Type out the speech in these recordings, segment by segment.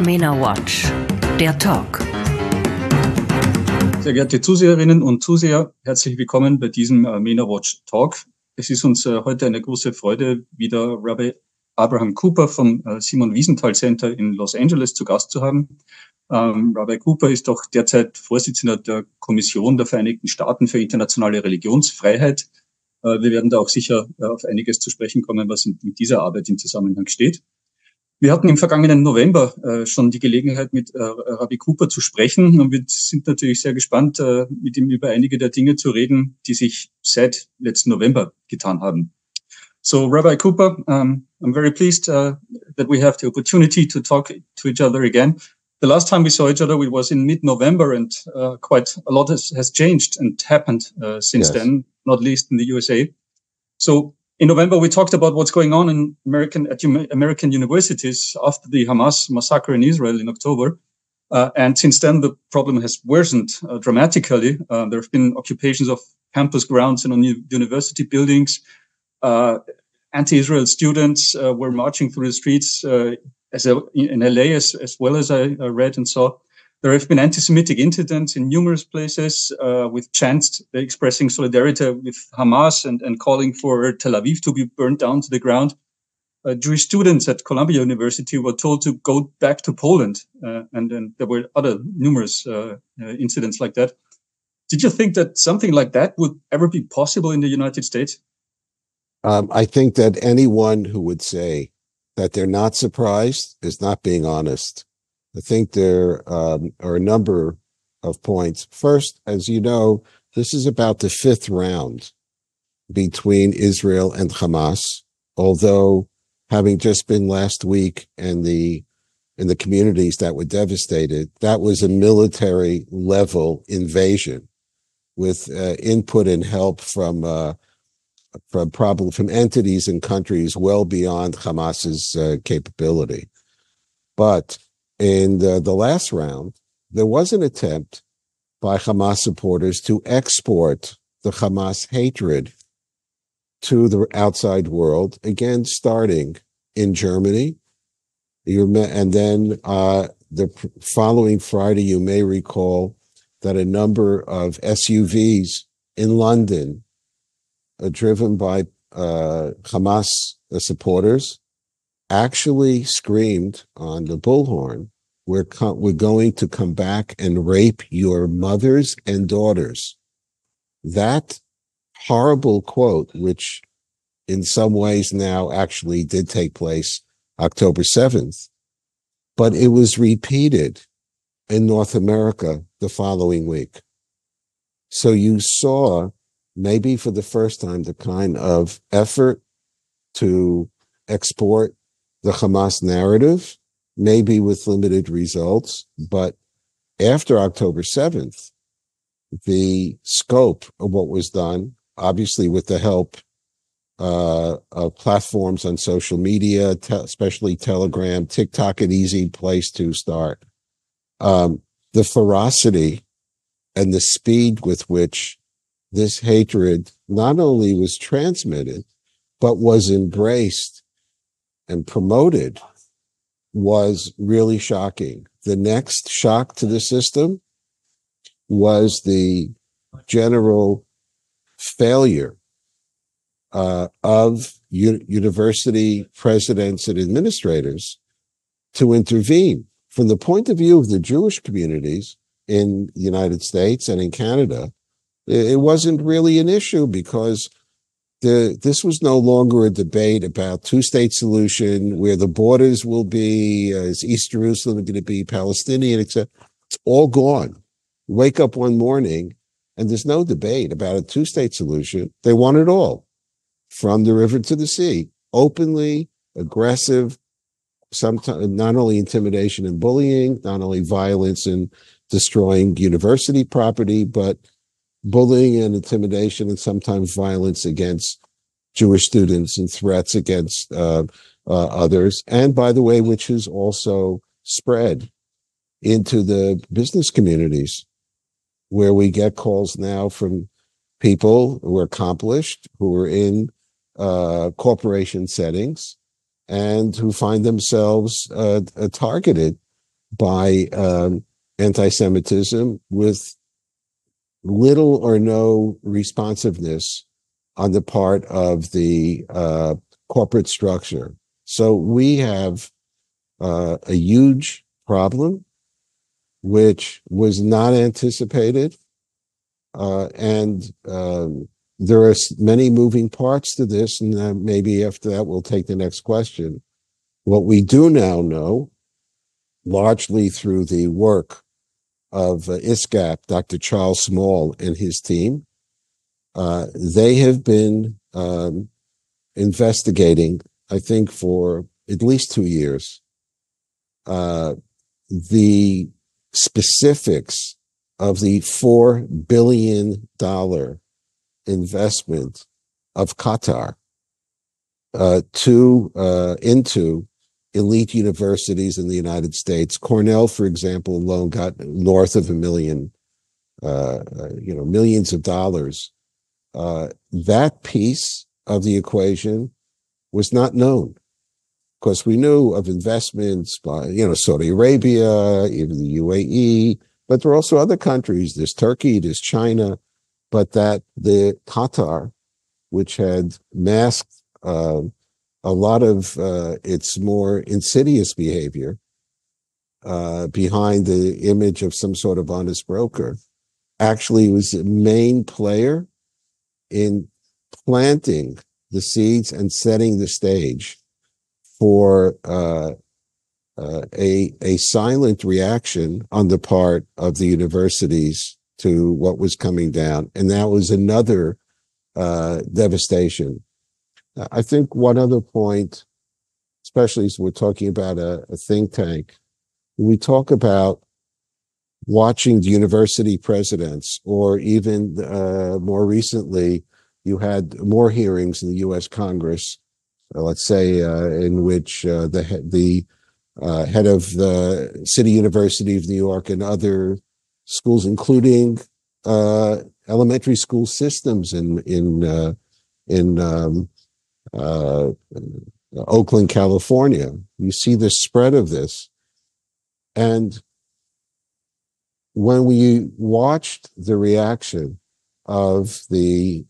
MENA Watch, der Talk. Sehr geehrte Zuseherinnen und Zuseher, herzlich willkommen bei diesem MENA Watch Talk. Es ist uns heute eine große Freude, wieder Rabbi Abraham Cooper vom Simon Wiesenthal Center in Los Angeles zu Gast zu haben. Rabbi Cooper ist auch derzeit Vorsitzender der Kommission der Vereinigten Staaten für internationale Religionsfreiheit. Wir werden da auch sicher auf einiges zu sprechen kommen, was mit dieser Arbeit im Zusammenhang steht. Wir hatten im vergangenen November schon die Gelegenheit, mit Rabbi Cooper zu sprechen, und wir sind natürlich sehr gespannt, mit ihm über einige der Dinge zu reden, die sich seit letzten November getan haben. So, Rabbi Cooper, I'm very pleased that we have the opportunity to talk to each other again. The last time we saw each other, it was in mid-November, and quite a lot has changed and happened since then, not least in the USA. So, in November, we talked about what's going on in American universities after the Hamas massacre in Israel in October. And since then, the problem has worsened dramatically. There have been occupations of campus grounds and on university buildings. Anti-Israel students were marching through the streets in LA as well as I read and saw. There have been anti-Semitic incidents in numerous places with chants expressing solidarity with Hamas and calling for Tel Aviv to be burned down to the ground. Jewish students at Columbia University were told to go back to Poland, and then there were other numerous incidents like that. Did you think that something like that would ever be possible in the United States? I think that anyone who would say that they're not surprised is not being honest. I think there are a number of points. First, as you know, this is about the fifth round between Israel and Hamas, although having just been last week in the communities that were devastated, that was a military level invasion with input and help from entities and countries well beyond Hamas's capability. But in the last round, there was an attempt by Hamas supporters to export the Hamas hatred to the outside world, again, starting in Germany. And then the following Friday, you may recall that a number of SUVs in London, driven by Hamas supporters, actually screamed on the bullhorn, we're going to come back and rape your mothers and daughters. That horrible quote, which in some ways now actually did take place October 7th, but it was repeated in North America the following week. So you saw, maybe for the first time, the kind of effort to export the Hamas narrative, maybe with limited results, but after October 7th, the scope of what was done, obviously with the help of platforms on social media, especially Telegram, TikTok, an easy place to start. The ferocity and the speed with which this hatred not only was transmitted, but was embraced and promoted was really shocking. The next shock to the system was the general failure of university presidents and administrators to intervene. From the point of view of the Jewish communities in the United States and in Canada, it wasn't really an issue because this was no longer a debate about two-state solution where the borders will be, is East Jerusalem going to be Palestinian, etc. It's all gone. Wake up one morning and there's no debate about a two-state solution. They want it all, from the river to the sea, openly, aggressive, sometimes not only intimidation and bullying, not only violence and destroying university property, but bullying and intimidation and sometimes violence against Jewish students and threats against others. And by the way, which has also spread into the business communities, where we get calls now from people who are accomplished, who are in corporation settings, and who find themselves targeted by anti-Semitism with little or no responsiveness on the part of the corporate structure. So we have a huge problem, which was not anticipated. And there are many moving parts to this, and maybe after that we'll take the next question. What we do now know, largely through the work of ISCAP, Dr. Charles Small and his team, they have been investigating, I think, for at least 2 years, the specifics of the $4 billion investment of Qatar into elite universities in the United States. Cornell, for example, alone got north of $1 million, millions of dollars. That piece of the equation was not known. Of course, we knew of investments by, Saudi Arabia, even the UAE, but there are also other countries. There's Turkey, there's China, but that the Qatar, which had masked a lot of its more insidious behavior behind the image of some sort of honest broker, actually was the main player in planting the seeds and setting the stage for a silent reaction on the part of the universities to what was coming down. And that was another devastation. I think one other point, especially as we're talking about a think tank, when we talk about watching the university presidents, or even more recently, you had more hearings in the U.S. Congress, let's say, in which the head of the City University of New York and other schools, including elementary school systems in Oakland, California. You see the spread of this. And when we watched the reaction of the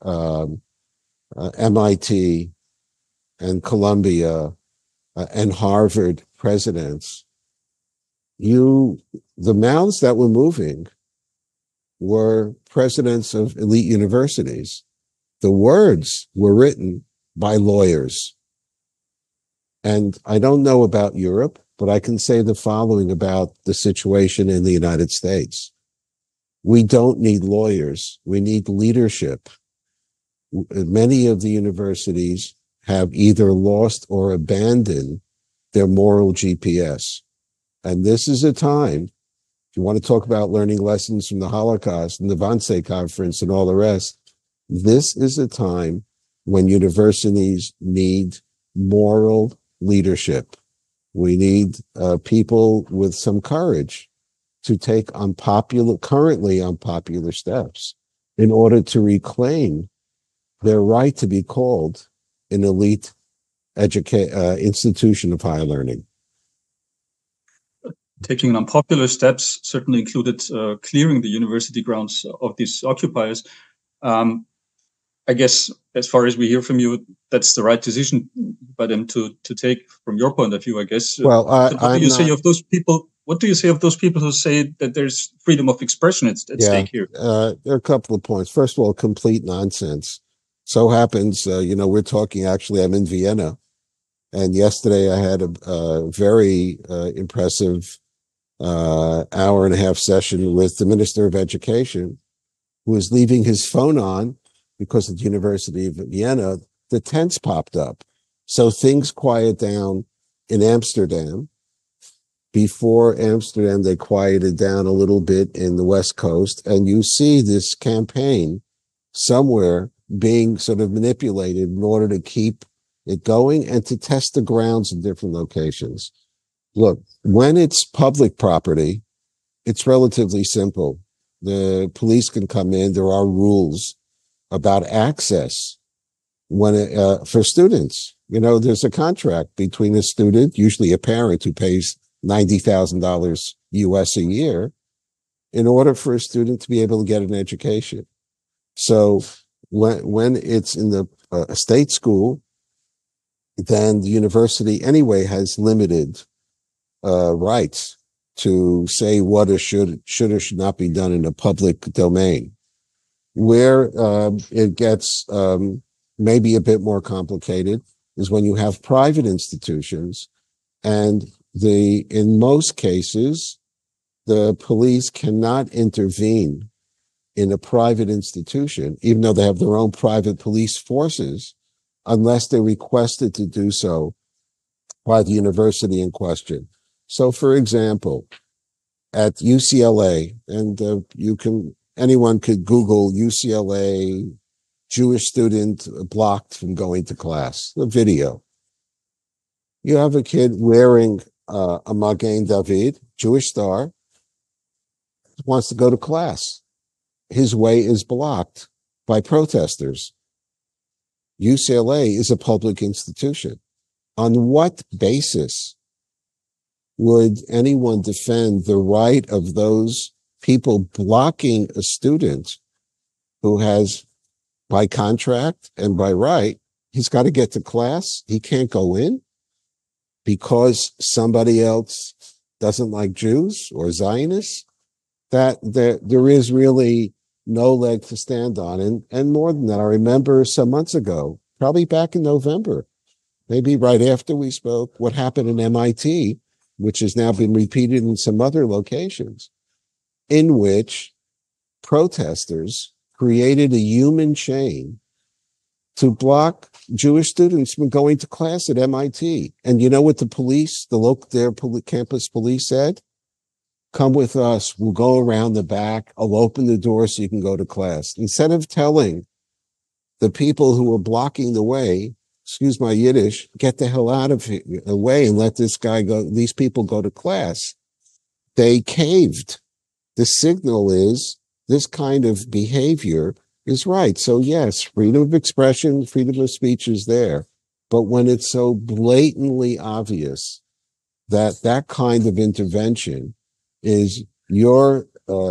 MIT and Columbia and Harvard presidents, the mouths that were moving were presidents of elite universities. The words were written by lawyers. And I don't know about Europe, but I can say the following about the situation in the United States. We don't need lawyers. We need leadership. Many of the universities have either lost or abandoned their moral GPS. And this is a time, if you want to talk about learning lessons from the Holocaust and the Wannsee Conference and all the rest, this is a time when universities need moral leadership. We need people with some courage to take currently unpopular steps in order to reclaim their right to be called an elite institution of higher learning. Taking unpopular steps certainly included clearing the university grounds of these occupiers. I guess, as far as we hear from you, that's the right decision by them to take, from your point of view, I guess. Well, what do you say of those people? What do you say of those people who say that there's freedom of expression at stake here? There are a couple of points. First of all, complete nonsense. So happens, we're talking, actually, I'm in Vienna. And yesterday I had a very impressive hour and a half session with the Minister of Education, who was leaving his phone on because at the University of Vienna, the tents popped up. So things quiet down in Amsterdam. Before Amsterdam, they quieted down a little bit in the West Coast. And you see this campaign somewhere being sort of manipulated in order to keep it going and to test the grounds in different locations. Look, when it's public property, it's relatively simple. The police can come in. There are rules about access for students. There's a contract between a student, usually a parent who pays $90,000 US a year in order for a student to be able to get an education. So when it's in the state school, then the university anyway has limited rights to say what should or should not be done in a public domain. Where it gets maybe a bit more complicated is when you have private institutions, and in most cases, the police cannot intervene in a private institution, even though they have their own private police forces, unless they're requested to do so by the university in question. So, for example, at UCLA, and anyone could Google UCLA Jewish student blocked from going to class, the video. You have a kid wearing a Magen David, Jewish star, wants to go to class. His way is blocked by protesters. UCLA is a public institution. On what basis would anyone defend the right of those people blocking a student who has, by contract and by right, he's got to get to class, he can't go in because somebody else doesn't like Jews or Zionists? That there is really no leg to stand on. And more than that, I remember some months ago, probably back in November, maybe right after we spoke, what happened in MIT, which has now been repeated in some other locations, in which protesters created a human chain to block Jewish students from going to class at MIT. And you know what their campus police said? Come with us. We'll go around the back. I'll open the door so you can go to class. Instead of telling the people who were blocking the way, excuse my Yiddish, get the hell out of the way and let these people go to class, they caved. The signal is this kind of behavior is right. So yes, freedom of expression, freedom of speech is there. But when it's so blatantly obvious that kind of intervention is you're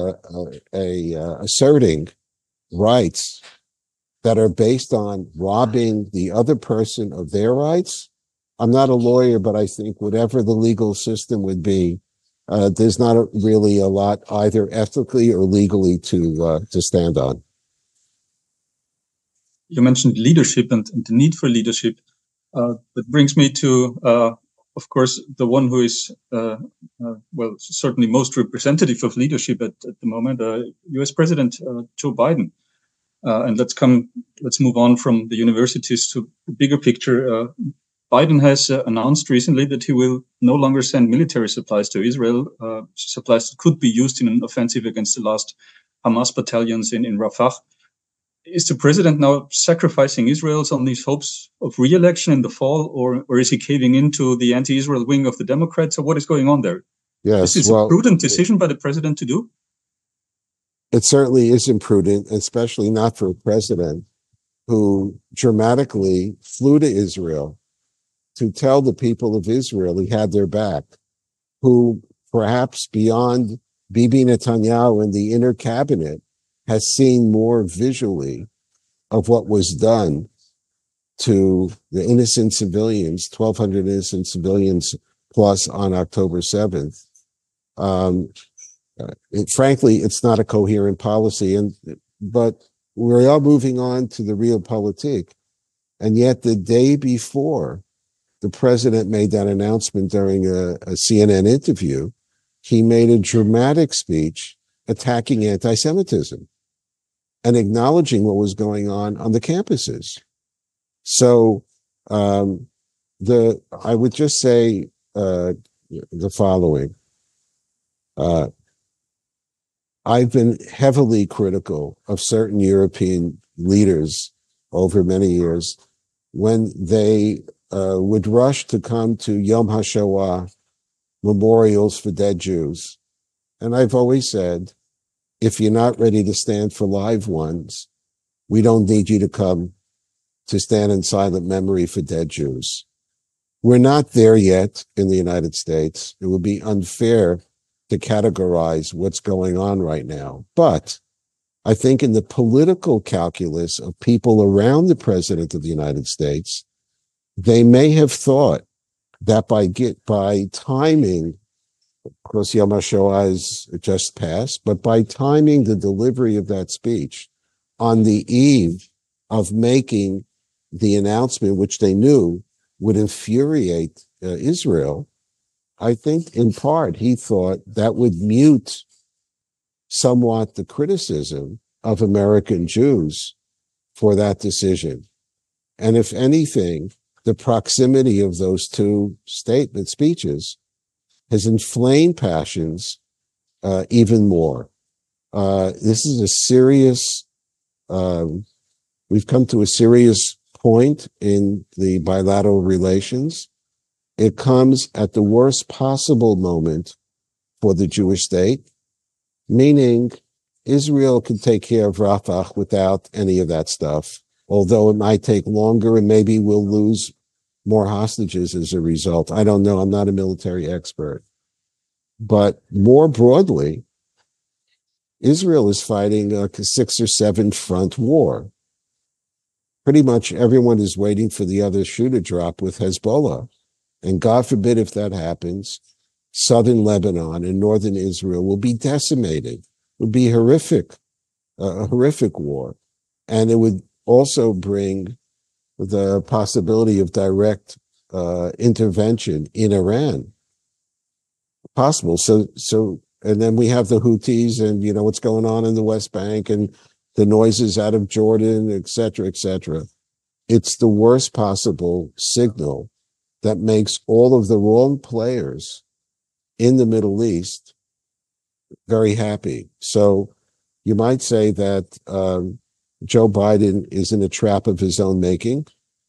asserting rights that are based on robbing the other person of their rights. I'm not a lawyer, but I think whatever the legal system would be, there's not really a lot either ethically or legally to stand on. You mentioned leadership and the need for leadership. That brings me to of course, the one who is, certainly most representative of leadership at the moment, U.S. President Joe Biden. And let's move on from the universities to the bigger picture. Biden has announced recently that he will no longer send military supplies to Israel, supplies that could be used in an offensive against the last Hamas battalions in Rafah. Is the president now sacrificing Israel's on these hopes of re-election in the fall, or is he caving into the anti-Israel wing of the Democrats, or what is going on there? Yes, is this a prudent decision by the president to do? It certainly is imprudent, especially not for a president who dramatically flew to Israel to tell the people of Israel he had their back, who perhaps beyond Bibi Netanyahu and the inner cabinet has seen more visually of what was done to the innocent civilians, 1,200 innocent civilians plus on October 7th. Frankly, it's not a coherent policy, but we are moving on to the realpolitik. And yet the day before the president made that announcement during a CNN interview, he made a dramatic speech attacking anti-Semitism and acknowledging what was going on the campuses. So I would just say the following. I've been heavily critical of certain European leaders over many years when they would rush to come to Yom HaShoah memorials for dead Jews. And I've always said, if you're not ready to stand for live ones, we don't need you to come to stand in silent memory for dead Jews. We're not there yet in the United States. It would be unfair to categorize what's going on right now. But I think in the political calculus of people around the president of the United States, they may have thought that by timing, of course, Yom HaShoah is just passed, but by timing the delivery of that speech on the eve of making the announcement, which they knew would infuriate Israel, I think in part he thought that would mute somewhat the criticism of American Jews for that decision. And if anything, the proximity of those two speeches has inflamed passions even more. This is a serious, we've come to a serious point in the bilateral relations. It comes at the worst possible moment for the Jewish state, meaning Israel can take care of Rafah without any of that stuff, although it might take longer and maybe we'll lose more hostages as a result. I don't know. I'm not a military expert. But more broadly, Israel is fighting a 6 or 7 front war. Pretty much everyone is waiting for the other shoe to drop with Hezbollah. And God forbid if that happens, southern Lebanon and northern Israel will be decimated. It would be horrific, a horrific war. And it would also bring the possibility of direct intervention in Iran. Possible. So, and then we have the Houthis and, you know, what's going on in the West Bank and the noises out of Jordan, et cetera, et cetera. It's the worst possible signal that makes all of the wrong players in the Middle East very happy. So you might say that Joe Biden is in a trap of his own making.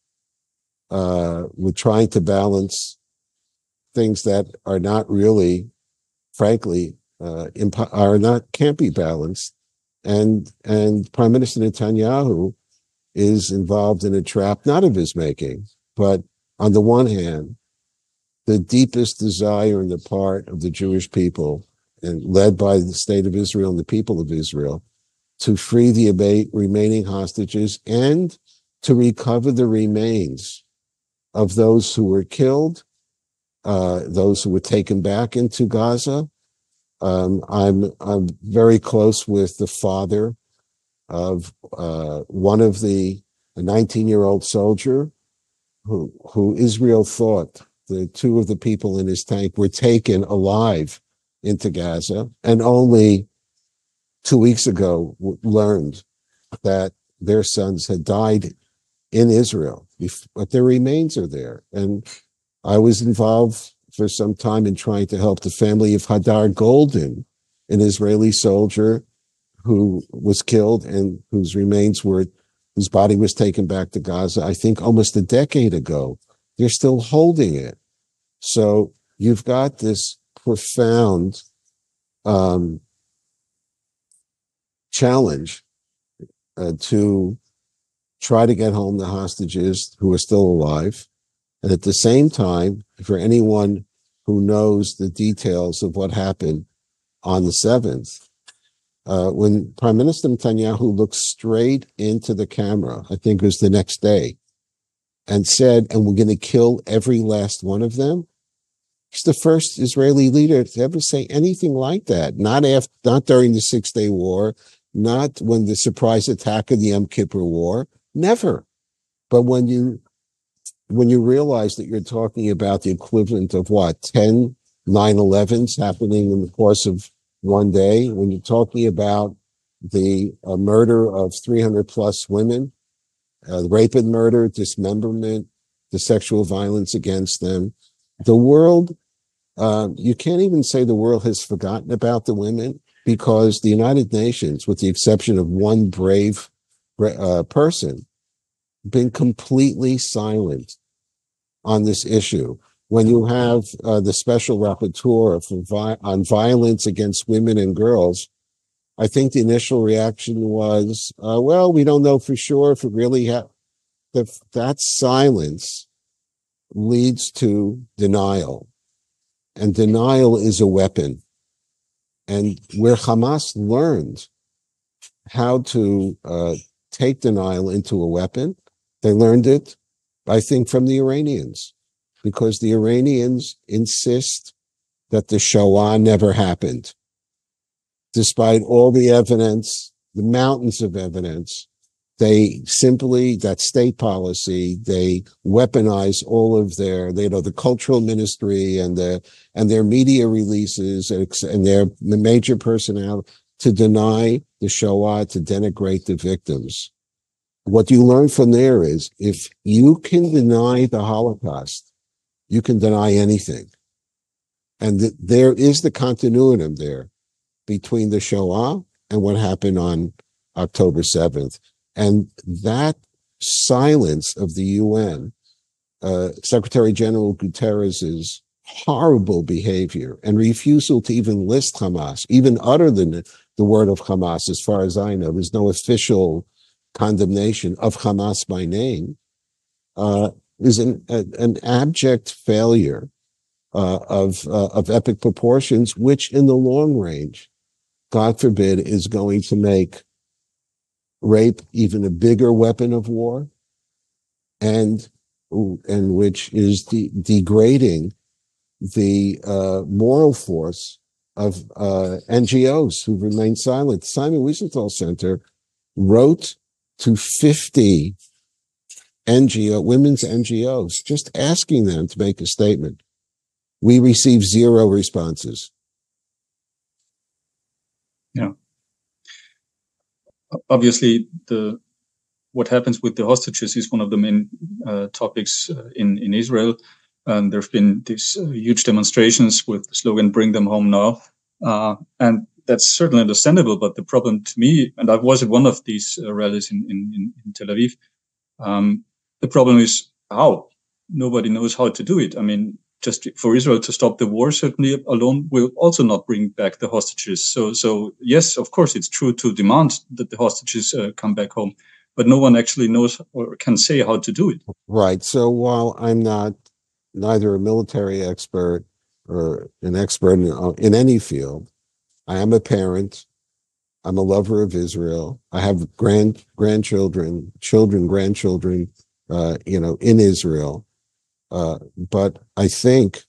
We're trying to balance things that are not really, frankly, can't be balanced. And Prime Minister Netanyahu is involved in a trap not of his making, but on the one hand, the deepest desire on the part of the Jewish people, and led by the state of Israel and the people of Israel, to free the remaining hostages and to recover the remains of those who were killed, those who were taken back into Gaza. I'm very close with the father of one of a 19-year-old soldier who Israel thought the 2 of the people in his tank were taken alive into Gaza, and only 2 weeks ago learned that their sons had died in Israel, but their remains are there. And I was involved for some time in trying to help the family of Hadar Golden, an Israeli soldier who was killed and whose body was taken back to Gaza, I think almost a decade ago. They're still holding it. So you've got this profound challenge to try to get home the hostages who are still alive. And at the same time, for anyone who knows the details of what happened on the 7th, when Prime Minister Netanyahu looked straight into the camera, I think it was the next day, and said, and we're going to kill every last one of them. He's the first Israeli leader to ever say anything like that. Not during the 6-Day War, not when the surprise attack of the Yom Kippur War, never. But when you realize that you're talking about the equivalent of 10 9/11s happening in the course of one day, when you're talking about the murder of 300 plus women, rape and murder, dismemberment, the sexual violence against them, the world, you can't even say the world has forgotten about the women, because the United Nations, with the exception of one brave person, been completely silent on this issue. When you have the special rapporteur on violence against women and girls, I think the initial reaction was, well, we don't know for sure if it really that silence leads to denial, and denial is a weapon. And where Hamas learned how to take denial into a weapon, they learned it, I think, from the Iranians, because the Iranians insist that the Shoah never happened, despite all the evidence, the mountains of evidence. They simply, that state policy, they weaponize all of their, the cultural ministry and their media releases and their major personnel to deny the Shoah, to denigrate the victims. What you learn from there is, if you can deny the Holocaust, you can deny anything. And there is the continuum there between the Shoah and what happened on October 7th. And that silence of the UN, Secretary General Guterres's horrible behavior and refusal to even list Hamas, even utter the word of Hamas, as far as I know, there's no official condemnation of Hamas by name, is an abject failure of epic proportions, which in the long range, God forbid, is going to make rape even a bigger weapon of war, and which is degrading the moral force of NGOs who remain silent. The Simon Wiesenthal Center wrote to 50 women's NGOs, just asking them to make a statement. We received 0 responses. Yeah. Obviously, what happens with the hostages is one of the main topics in Israel. There have been these huge demonstrations with the slogan "Bring them home now," and that's certainly understandable. But the problem to me, and I was at one of these rallies in Tel Aviv, the problem is how. Nobody knows how to do it. I mean, just for Israel to stop the war, certainly alone will also not bring back the hostages. So yes, of course, it's true to demand that the hostages come back home, but no one actually knows or can say how to do it. Right. So while I'm neither a military expert or an expert in any field, I am a parent. I'm a lover of Israel. I have grandchildren, grandchildren, in Israel. But I think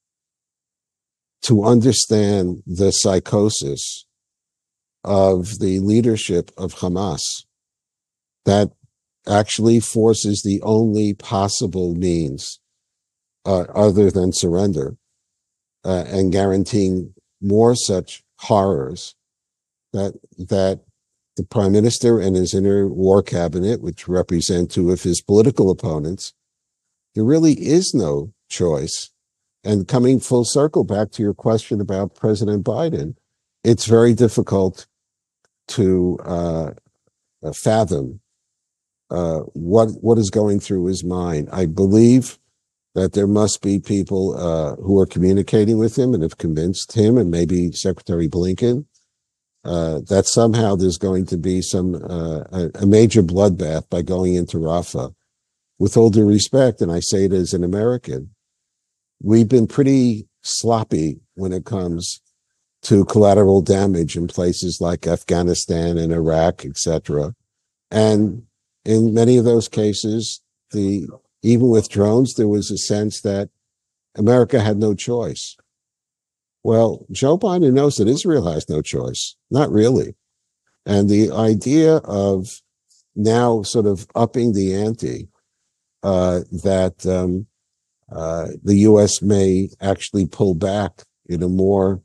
to understand the psychosis of the leadership of Hamas, that actually forces the only possible means other than surrender and guaranteeing more such horrors, that the prime minister and his inner war cabinet, which represent 2 of his political opponents, there really is no choice. And coming full circle back to your question about President Biden, it's very difficult to fathom what is going through his mind. I believe that there must be people who are communicating with him and have convinced him, and maybe Secretary Blinken, that somehow there's going to be a major bloodbath by going into Rafah. With all due respect, and I say it as an American, we've been pretty sloppy when it comes to collateral damage in places like Afghanistan and Iraq, etc. And in many of those cases, even with drones, there was a sense that America had no choice. Well, Joe Biden knows that Israel has no choice. Not really. And the idea of now sort of upping the ante, that the U.S. may actually pull back in a more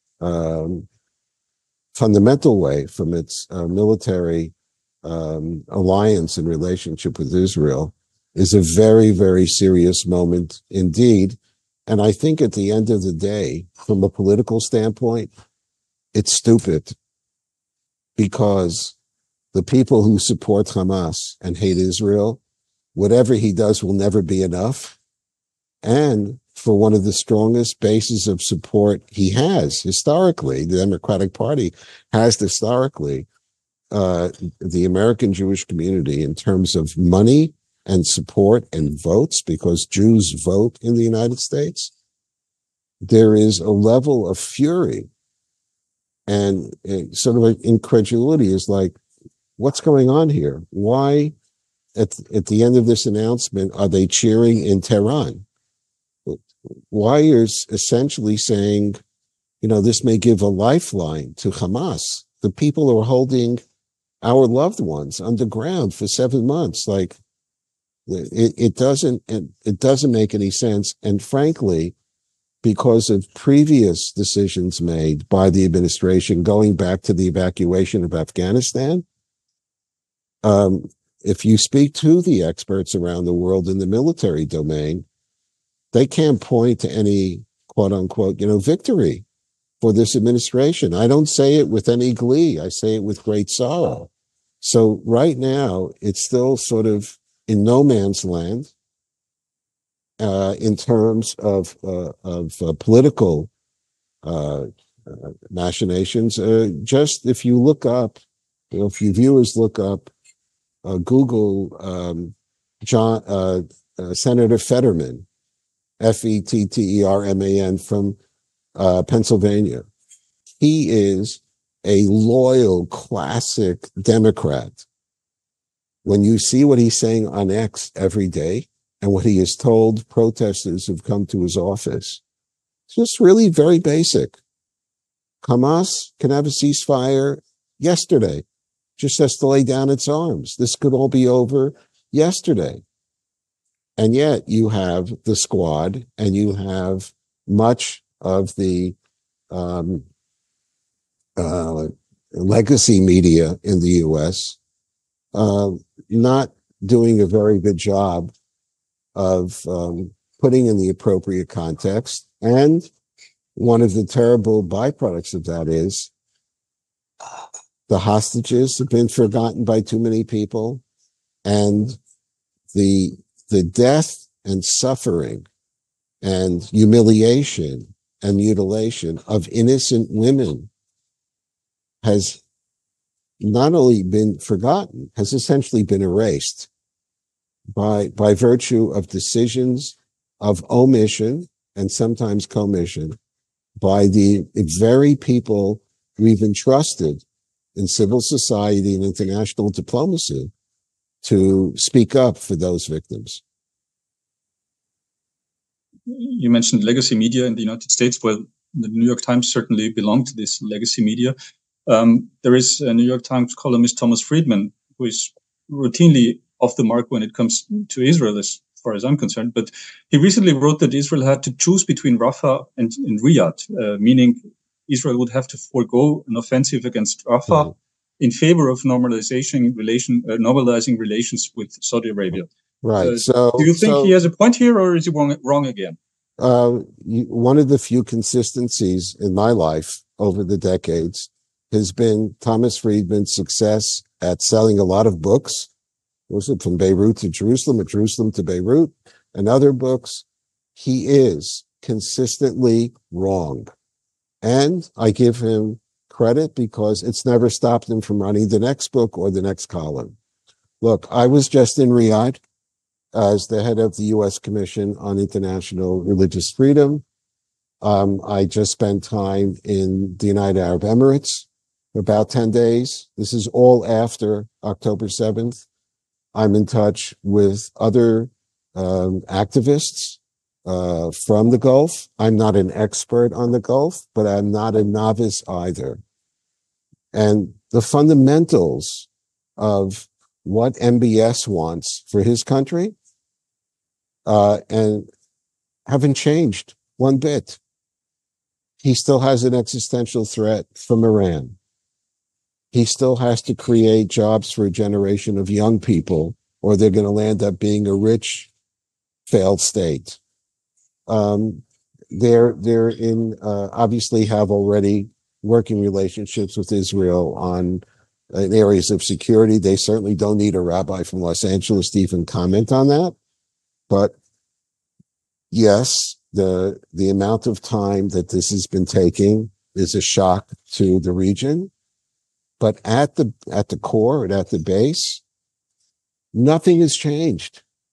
fundamental way from its military alliance and relationship with Israel is a very, very serious moment indeed. And I think at the end of the day, from a political standpoint, it's stupid, because the people who support Hamas and hate Israel, whatever he does will never be enough. And for one of the strongest bases of support he has historically, the Democratic Party has historically, the American Jewish community, in terms of money and support and votes, because Jews vote in the United States, there is a level of fury and sort of an incredulity. Is like, what's going on here? Why, at the end of this announcement, are they cheering in Tehran? Why is essentially saying, this may give a lifeline to Hamas, the people who are holding our loved ones underground for 7 months? Like, it doesn't make any sense. And frankly, because of previous decisions made by the administration going back to the evacuation of Afghanistan, if you speak to the experts around the world in the military domain, they can't point to any quote unquote, victory for this administration. I don't say it with any glee. I say it with great sorrow. So right now, it's still sort of in no man's land in terms of political machinations. Just if you look up, if you viewers look up, Google Senator Fetterman, Fetterman from Pennsylvania. He is a loyal, classic Democrat. When you see what he's saying on X every day and what he has told protesters who've come to his office, it's just really very basic. Hamas can have a ceasefire yesterday, just has to lay down its arms. This could all be over yesterday. And yet you have the Squad and you have much of the legacy media in the U.S. Not doing a very good job of putting in the appropriate context. And one of the terrible byproducts of that is the hostages have been forgotten by too many people, and the death and suffering and humiliation and mutilation of innocent women has not only been forgotten, has essentially been erased by virtue of decisions of omission and sometimes commission by the very people we've entrusted in civil society and international diplomacy to speak up for those victims. You mentioned legacy media in the United States. Well, the New York Times certainly belonged to this legacy media. There is a New York Times columnist, Thomas Friedman, who is routinely off the mark when it comes to Israel, as far as I'm concerned. But he recently wrote that Israel had to choose between Rafah and Riyadh, meaning Israel would have to forego an offensive against Rafah in favor of normalizing relations with Saudi Arabia. Right. Do you think he has a point here, or is he wrong again? One of the few consistencies in my life over the decades has been Thomas Friedman's success at selling a lot of books. Was it from Beirut to Jerusalem, or Jerusalem to Beirut, and other books? He is consistently wrong. And I give him credit because it's never stopped him from running the next book or the next column. Look, I was just in Riyadh as the head of the U.S. Commission on International Religious Freedom. I just spent time in the United Arab Emirates for about 10 days. This is all after October 7th. I'm in touch with other activists from the Gulf. I'm not an expert on the Gulf, but I'm not a novice either. And the fundamentals of what MBS wants for his country and haven't changed one bit. He still has an existential threat from Iran. He still has to create jobs for a generation of young people, or they're going to land up being a rich, failed state. They're obviously have already working relationships with Israel in areas of security. They certainly don't need a rabbi from Los Angeles to even comment on that. But yes, the amount of time that this has been taking is a shock to the region. But at the core and at the base, nothing has changed.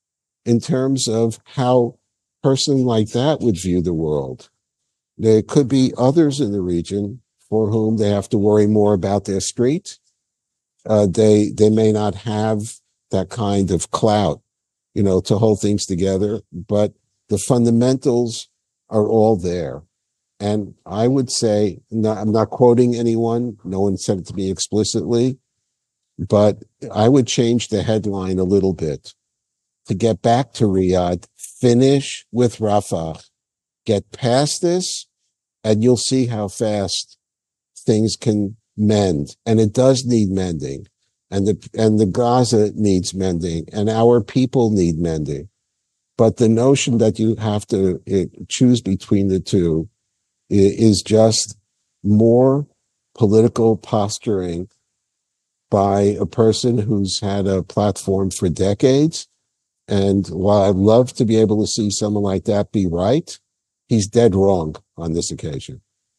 in terms of how a person like that would view the world. There could be others in the region for whom they have to worry more about their street. They may not have that kind of clout, to hold things together, but the fundamentals are all there. And I would say, I'm not quoting anyone, no one said it to me explicitly, but I would change the headline a little bit to get back to Riyadh, finish with Rafah, get past this, and you'll see how fast things can mend. And it does need mending. And the Gaza needs mending, and our people need mending. But the notion that you have to choose between the two is just more political posturing by a person who's had a platform for decades. And while I'd love to be able to see someone like that be right, he's dead wrong on this occasion.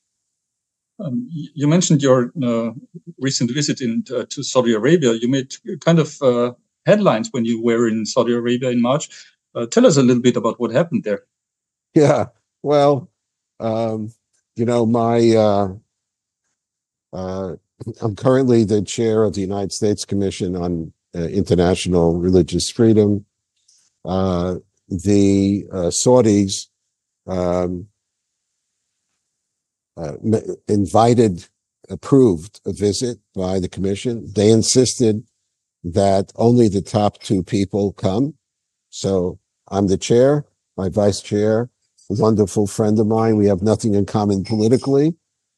You mentioned your recent visit to Saudi Arabia. You made kind of headlines when you were in Saudi Arabia in March. Tell us a little bit about what happened there. Yeah, well, I'm currently the chair of the United States Commission on International Religious Freedom. The Saudis approved a visit by the commission. They insisted that only the top two people come. So I'm the chair, my vice chair, a wonderful friend of mine. We have nothing in common politically.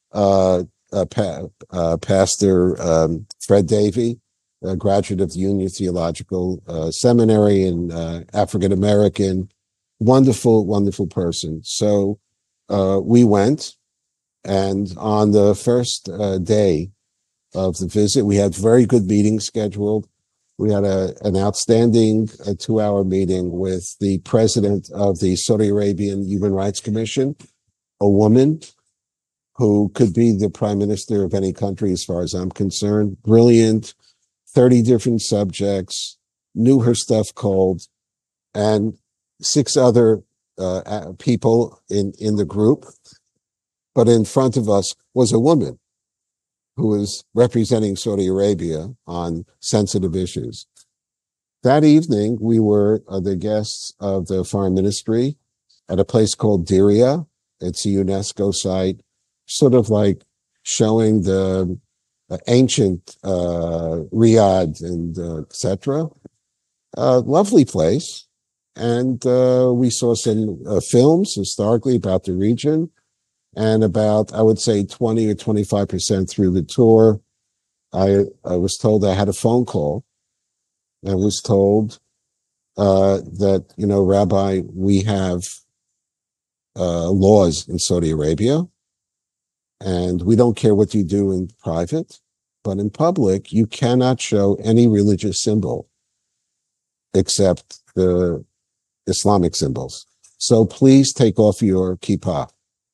Pastor Fred Davey, a graduate of the Union Theological Seminary and African-American, wonderful, wonderful person. So we went. And on the first day of the visit, we had very good meetings scheduled. We had an outstanding 2-hour meeting with the president of the Saudi Arabian Human Rights Commission, a woman who could be the prime minister of any country as far as I'm concerned. Brilliant, 30 different subjects, knew her stuff cold, and 6 other people in the group. But in front of us was a woman who was representing Saudi Arabia on sensitive issues. That evening, we were the guests of the foreign ministry at a place called Diriyah. It's a UNESCO site, sort of like showing the ancient Riyadh and etc. Lovely place. And we saw some films historically about the region. And about, I would say, 20 or 25% through the tour, I was told I had a phone call. I was told that, Rabbi, we have laws in Saudi Arabia, and we don't care what you do in private, but in public, you cannot show any religious symbol except the Islamic symbols. So please take off your kippah.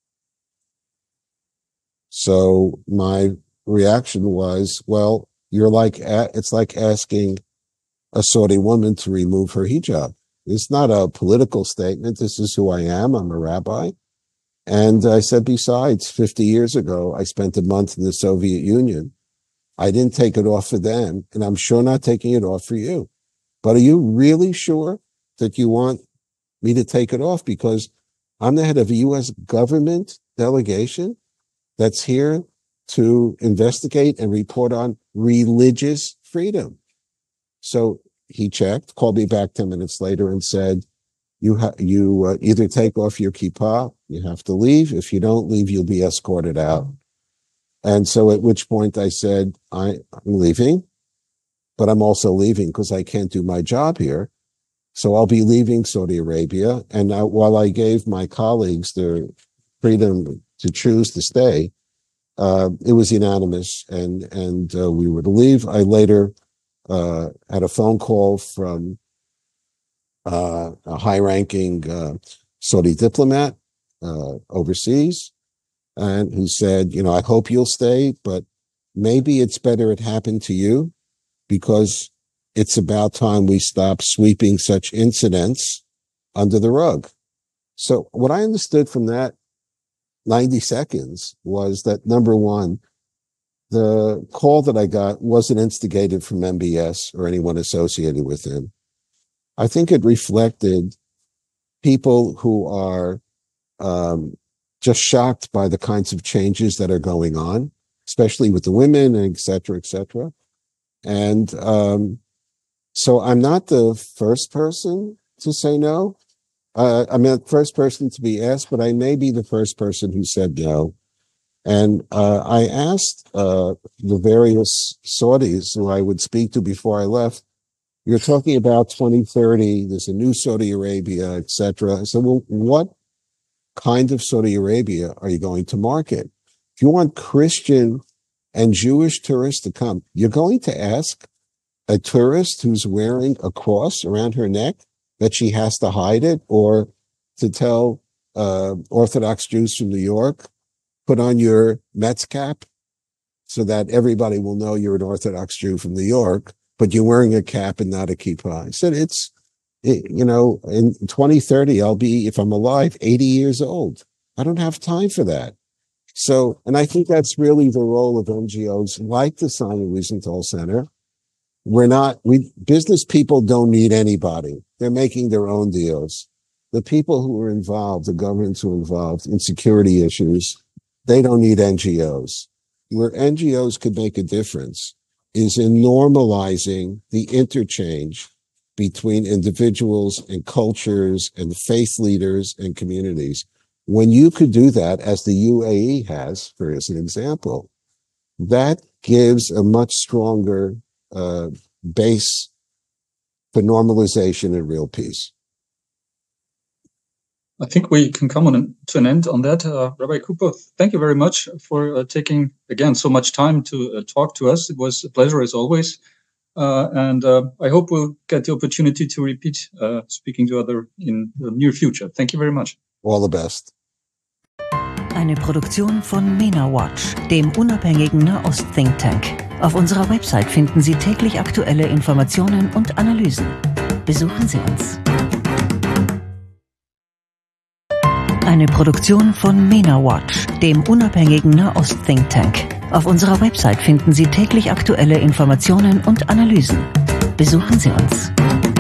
So my reaction was, well, it's like asking a Saudi woman to remove her hijab. It's not a political statement. This is who I am. I'm a rabbi. And I said, besides, 50 years ago, I spent a month in the Soviet Union. I didn't take it off for them, and I'm sure not taking it off for you. But are you really sure that you want me to take it off? Because I'm the head of a U.S. government delegation that's here to investigate and report on religious freedom. So he checked, called me back 10 minutes later and said, you either take off your kippah, you have to leave. If you don't leave, you'll be escorted out. And so at which point I said, I'm leaving, but I'm also leaving because I can't do my job here. So I'll be leaving Saudi Arabia. And while I gave my colleagues the freedom to choose to stay, it was unanimous, and we were to leave. I later had a phone call from a high-ranking Saudi diplomat overseas, and who said, I hope you'll stay, but maybe it's better it happened to you, because it's about time we stop sweeping such incidents under the rug. So what I understood from that 90 seconds was that, number one, the call that I got wasn't instigated from MBS or anyone associated with him. I think it reflected people who are just shocked by the kinds of changes that are going on, especially with the women, et cetera, et cetera. And so I'm not the first person to say no. I'm not the first person to be asked, but I may be the first person who said no. And I asked the various Saudis who I would speak to before I left, you're talking about 2030, there's a new Saudi Arabia, et cetera. I said, well, what kind of Saudi Arabia are you going to market? If you want Christian and Jewish tourists to come, you're going to ask a tourist who's wearing a cross around her neck that she has to hide it, or to tell Orthodox Jews from New York, put on your Mets cap so that everybody will know you're an Orthodox Jew from New York, but you're wearing a cap and not a kippah. I said, in 2030, I'll be, if I'm alive, 80 years old. I don't have time for that. So, and I think that's really the role of NGOs like the Simon Wiesenthal Center. Business people don't need anybody. They're making their own deals. The people who are involved, the governments who are involved in security issues, they don't need NGOs. Where NGOs could make a difference is in normalizing the interchange between individuals and cultures and faith leaders and communities. When you could do that, as the UAE has, for as an example, that gives a much stronger base for normalization and real peace. I think we can come to an end on that. Rabbi Cooper, thank you very much for taking, again, so much time to talk to us. It was a pleasure as always. And I hope we'll get the opportunity to repeat speaking to others in the near future. Thank you very much. All the best. Eine Produktion von MENA Watch, dem unabhängigen Nahost-Think Tank. Auf unserer Website finden Sie täglich aktuelle Informationen und Analysen. Besuchen Sie uns. Eine Produktion von MENA Watch, dem unabhängigen Nahost-Think Tank. Auf unserer Website finden Sie täglich aktuelle Informationen und Analysen. Besuchen Sie uns.